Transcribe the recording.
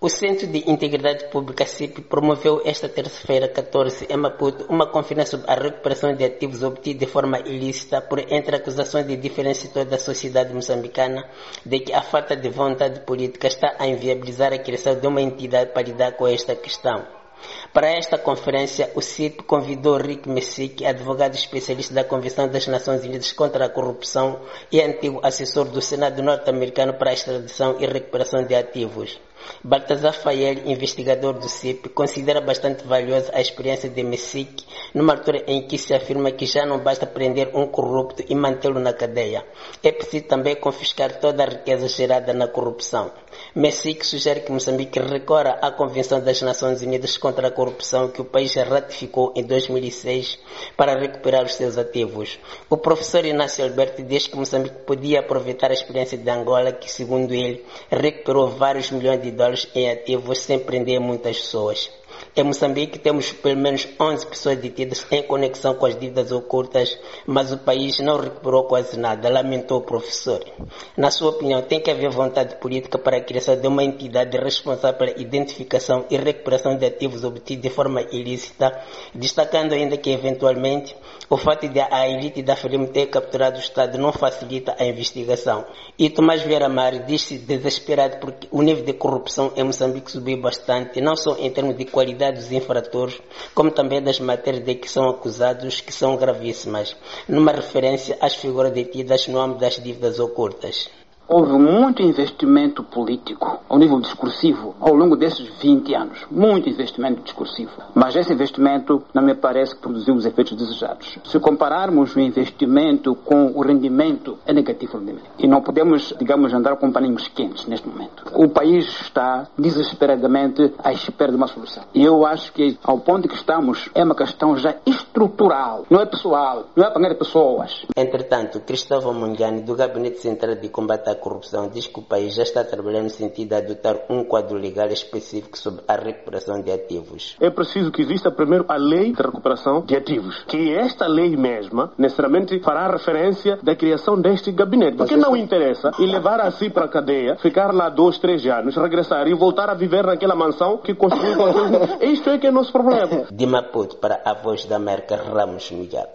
O Centro de Integridade Pública, CIP, promoveu esta terça-feira, 14, em Maputo, uma conferência sobre a recuperação de ativos obtidos de forma ilícita por entre acusações de diferentes setores da sociedade moçambicana de que a falta de vontade política está a inviabilizar a criação de uma entidade para lidar com esta questão. Para esta conferência, o CIP convidou Rick Messick, advogado especialista da Convenção das Nações Unidas contra a Corrupção e antigo assessor do Senado norte-americano para a extradição e recuperação de ativos. Baltazar Fayel, investigador do CIP, considera bastante valiosa a experiência de Messick numa altura em que se afirma que já não basta prender um corrupto e mantê-lo na cadeia. É preciso também confiscar toda a riqueza gerada na corrupção. Messick sugere que Moçambique recorra à Convenção das Nações Unidas contra a Corrupção que o país ratificou em 2006 para recuperar os seus ativos. O professor Inácio Alberto diz que Moçambique podia aproveitar a experiência de Angola, que, segundo ele, recuperou vários milhões de dólares em ativos sem prender muitas pessoas. Em Moçambique temos pelo menos 11 pessoas detidas em conexão com as dívidas ocultas, mas o país não recuperou quase nada, lamentou o professor. Na sua opinião, tem que haver vontade política para a criação de uma entidade responsável pela identificação e recuperação de ativos obtidos de forma ilícita, destacando ainda que, eventualmente, o fato de a elite da FRELIM ter capturado o Estado não facilita a investigação. E Tomás Vieira Amari diz-se desesperado porque o nível de corrupção em Moçambique subiu bastante, não só em termos de qualidade dos infratores, como também das matérias de que são acusados, que são gravíssimas, numa referência às figuras detidas no âmbito das dívidas ocultas. Houve muito investimento político ao nível discursivo ao longo desses 20 anos. Muito investimento discursivo. Mas esse investimento não me parece que produziu os efeitos desejados. Se compararmos o investimento com o rendimento, é negativo o rendimento. E não podemos, andar com paninhos quentes neste momento. O país está desesperadamente à espera de uma solução. E eu acho que, ao ponto que estamos, é uma questão já estrutural. Não é pessoal. Não é apanhar pessoas. Entretanto, Cristóvão Mungani, do Gabinete Central de Combate à Corrupção, diz que o país já está trabalhando no sentido de adotar um quadro legal específico sobre a recuperação de ativos. É preciso que exista primeiro a lei de recuperação de ativos, que esta lei mesma necessariamente fará referência da criação deste gabinete, porque não interessa e levar assim para a cadeia, ficar lá 2, 3 anos, regressar e voltar a viver naquela mansão que construiu com aqueles... Isto é que é o nosso problema. De Maputo para a Voz da América, Ramos Miguel.